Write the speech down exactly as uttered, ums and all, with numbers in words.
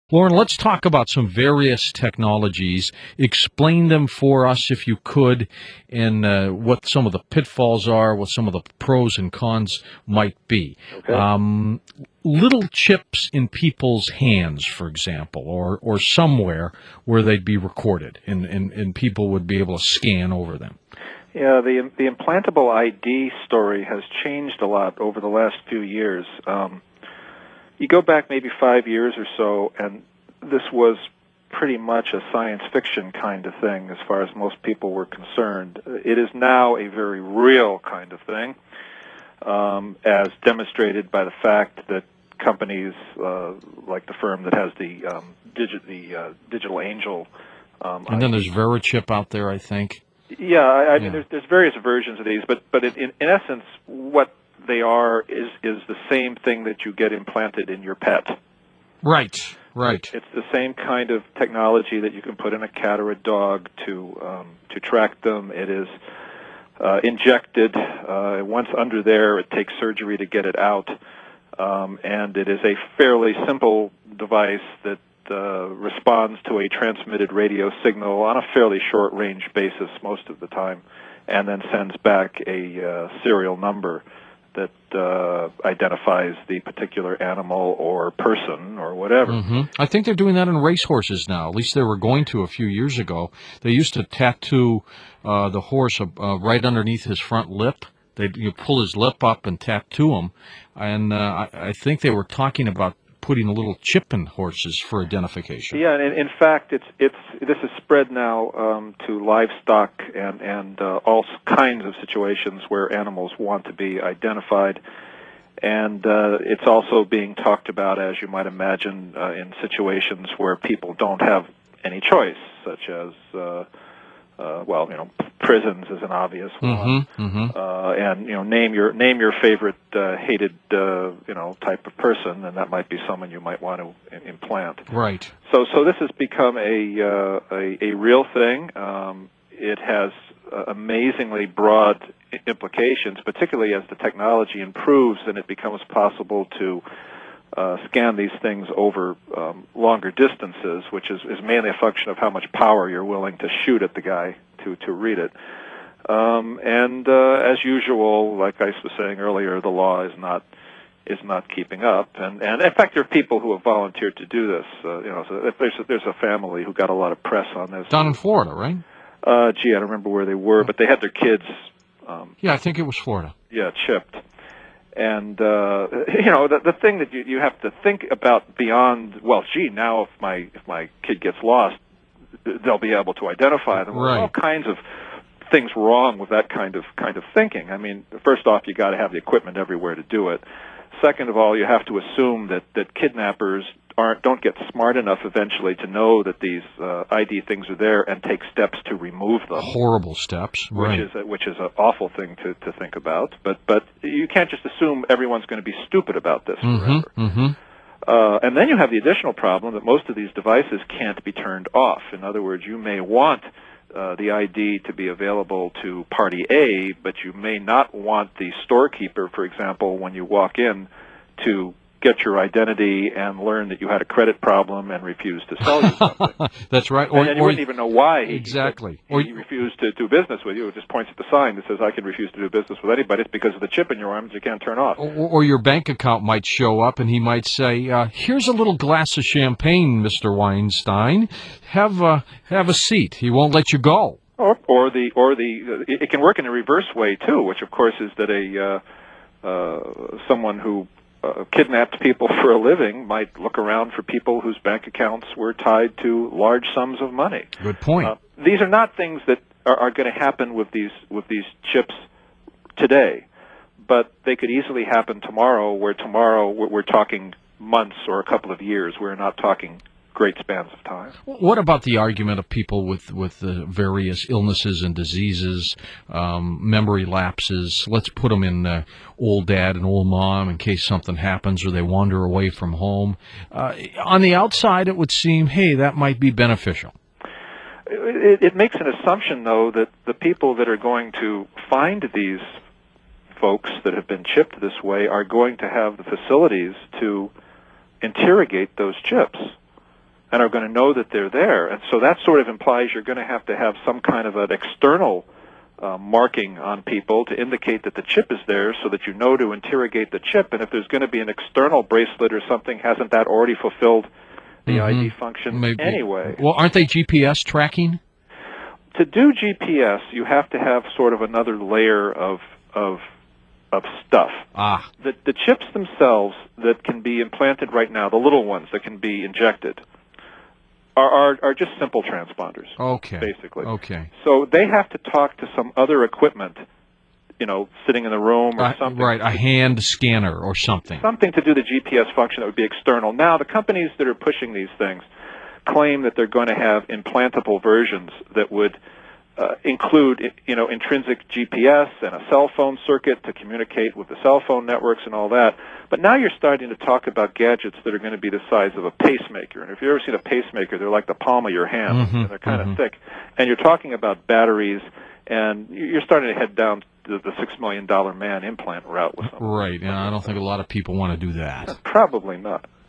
Lauren, let's talk about some various technologies. Explain them for us, if you could, and uh, what some of the pitfalls are, what some of the pros and cons might be. Okay. Um, little chips in people's hands, for example, or, or somewhere where they'd be recorded, and, and, and people would be able to scan over them. Yeah, the the implantable I D story has changed a lot over the last few years. Um, You go back maybe five years or so, and this was pretty much a science fiction kind of thing as far as most people were concerned. It is now a very real kind of thing, um, as demonstrated by the fact that companies uh, like the firm that has the um, digi- the uh, Digital Angel. Um, and then I D. there's Verichip out there, I think. Yeah, I, I Yeah. mean, there's there's various versions of these, but but in, in, in essence, what they are is is the same thing that you get implanted in your pet. Right, right. It's the same kind of technology that you can put in a cat or a dog to um, to track them. It is uh, injected. Uh, once under there, it takes surgery to get it out, um, and it is a fairly simple device that uh, responds to a transmitted radio signal on a fairly short-range basis most of the time, and then sends back a uh, serial number that uh, identifies the particular animal or person or whatever. Mm-hmm. I think they're doing that in racehorses now. At least they were going to a few years ago. They used to tattoo uh, the horse uh, right underneath his front lip. They you pull his lip up and tattoo him. And uh, I, I think they were talking about putting a little chip in horses for identification. Yeah, and in, in fact, it's it's this is spread now um, to livestock and and uh, all kinds of situations where animals want to be identified, and uh, it's also being talked about, as you might imagine, uh, in situations where people don't have any choice, such as uh, uh, well, you know, prisons is an obvious one, mm-hmm, mm-hmm. Uh, and you know, name your name your favorite uh, hated uh, you know type of person, and that might be someone you might want to implant. Right. So, so this has become a uh, a, a real thing. Um, it has uh, amazingly broad implications, particularly as the technology improves and it becomes possible to uh, scan these things over um, longer distances, which is, is mainly a function of how much power you're willing to shoot at the guy to, to read it. Um, and uh, as usual, like I was saying earlier, the law is not is not keeping up. And, and in fact, there are people who have volunteered to do this. Uh, you know, so if there's a, there's a family who got a lot of press on this. Down in Florida, right? Uh, gee, I don't remember where they were, but they had their kids. Um, yeah, I think it was Florida. Yeah, chipped. And, uh, you know, the, the thing that you, you have to think about beyond, well, gee, now if my if my kid gets lost, they'll be able to identify them. Right. There's all kinds of things wrong with that kind of kind of thinking. I mean, first off, you got to have the equipment everywhere to do it. Second of all, you have to assume that, that kidnappers aren't don't get smart enough eventually to know that these uh, I D things are there and take steps to remove them. Horrible steps, which right? is a, which is an awful thing to, to think about. But but you can't just assume everyone's going to be stupid about this mm-hmm, forever. Mm-hmm. Uh, and then you have the additional problem that most of these devices can't be turned off. In other words, you may want uh, the I D to be available to party A, but you may not want the storekeeper, for example, when you walk in, to get your identity and learn that you had a credit problem and refuse to sell you something. That's right. Or, and you or, wouldn't even know why he, exactly. he, he refused to do business with you. It just points at the sign that says, I can refuse to do business with anybody. It's because of the chip in your arm that you can't turn off. Or, or your bank account might show up and he might say, uh, here's a little glass of champagne, Mister Weinstein. Have, uh, have a seat. He won't let you go. Or, or the, or the, it can work in a reverse way too, which of course is that a, uh, uh, someone who Uh, kidnapped people for a living might look around for people whose bank accounts were tied to large sums of money. Good point. Uh, these are not things that are, are going to happen with these with these chips today, but they could easily happen tomorrow. Where tomorrow we're, we're talking months or a couple of years. We're not talking great spans of time. What about the argument of people with with uh, various illnesses and diseases, um, memory lapses? Let's put them in uh, old dad and old mom in case something happens or they wander away from home. Uh, on the outside, it would seem, hey, that might be beneficial. It, it makes an assumption, though, that the people that are going to find these folks that have been chipped this way are going to have the facilities to interrogate those chips. and are going to know that they're there. And so that sort of implies you're going to have to have some kind of an external uh, marking on people to indicate that the chip is there so that you know to interrogate the chip. And if there's going to be an external bracelet or something, hasn't that already fulfilled the mm-hmm. I D function Maybe. anyway? Well, aren't they G P S tracking? To do G P S, you have to have sort of another layer of of of stuff. Ah. The, the chips themselves that can be implanted right now, the little ones that can be injected, are, are, are just simple transponders, okay. basically. Okay. So they have to talk to some other equipment, you know, sitting in the room or uh, something. Right, a hand scanner or something. Something to do the G P S function that would be external. Now, the companies that are pushing these things claim that they're going to have implantable versions that would Uh, include, you know, intrinsic G P S and a cell phone circuit to communicate with the cell phone networks and all that. But now you're starting to talk about gadgets that are going to be the size of a pacemaker. And if you've ever seen a pacemaker, they're like the palm of your hand, mm-hmm, and they're kind mm-hmm. of thick. And you're talking about batteries, and you're starting to head down the, the six million dollar man implant route with something. Right, and I don't think a lot of people want to do that. Probably not.